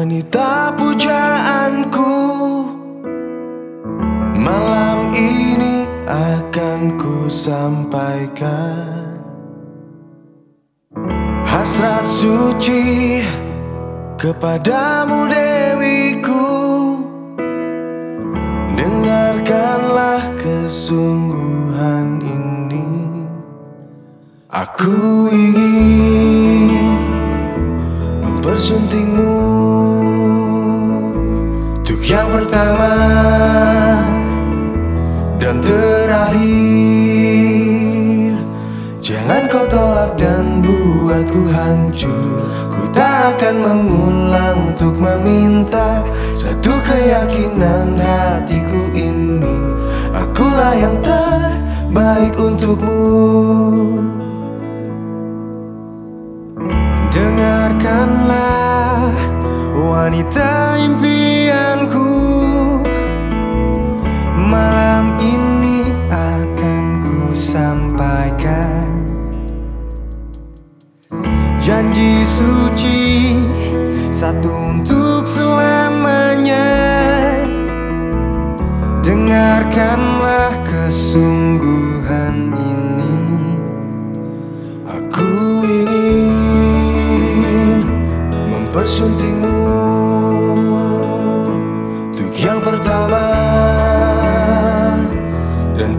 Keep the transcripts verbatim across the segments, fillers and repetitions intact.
wanita pujaanku. Malam ini akan ku sampaikan hasrat suci kepadamu dewiku. Dengarkanlah kesungguhan ini. Aku ingin mempersuntingmu untuk yang pertama dan terakhir. Jangan kau tolak dan buatku hancur. Ku tak akan mengulang untuk meminta satu keyakinan hatiku ini. Akulah yang terbaik untukmu. Dengarkanlah wanita impianku. Malam ini akan ku sampaikan janji suci satu untuk selamanya. Dengarkanlah kesungguhan ini. Aku ingin mempersuntingmu untuk yang pertama dan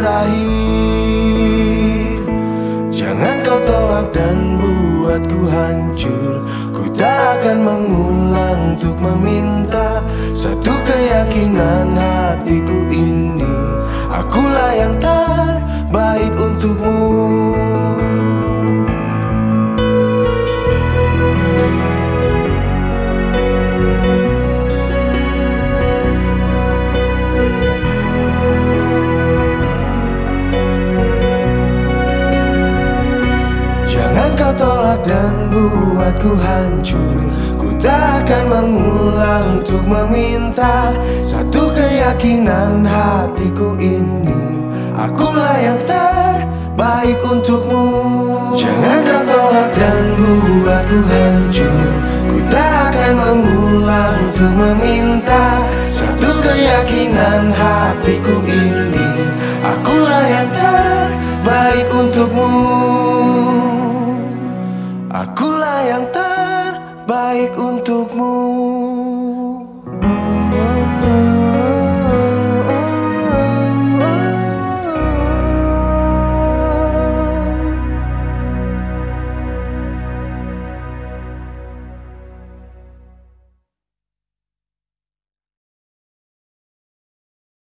terakhir. Jangan kau tolak dan buatku hancur. Ku tak akan mengulang untuk meminta satu keyakinan hatiku ini. Akulah yang terbaik untukmu. Jangan kau tolak dan buatku hancur. Ku tak akan mengulang untuk meminta satu keyakinan hatiku ini. Akulah yang terbaik untukmu. Jangan kau tolak dan buatku hancur. Ku tak akan mengulang untuk meminta satu keyakinan hatiku ini. Akulah yang terbaik untukmu.